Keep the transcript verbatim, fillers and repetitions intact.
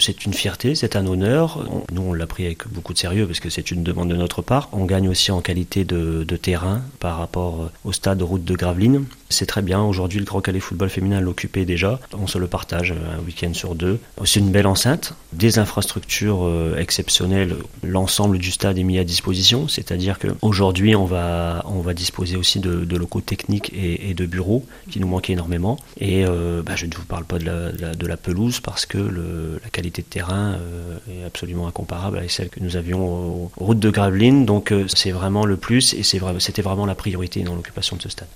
c'est une fierté, c'est un honneur. On, nous, on l'a pris avec beaucoup de sérieux parce que c'est une demande de notre part. On gagne aussi en qualité de, de terrain par rapport au stade Route de Gravelines. C'est très bien. Aujourd'hui, le Grand Calais Football Féminin l'occupait déjà. On se le partage un week-end sur deux. C'est une belle enceinte, des infrastructures euh, exceptionnelles. L'ensemble du stade est mis à disposition, c'est-à-dire qu'aujourd'hui, on va, on va disposer aussi de, de locaux techniques et, et de bureaux qui nous manquaient énormément. Et euh, bah, je ne vous parle pas de la, de la, de la pelouse parce que le, la qualité de terrain euh, est absolument incomparable avec celle que nous avions aux, aux routes de Gravelines. Donc euh, c'est vraiment le plus et c'est vrai, c'était vraiment la priorité dans l'occupation de ce stade.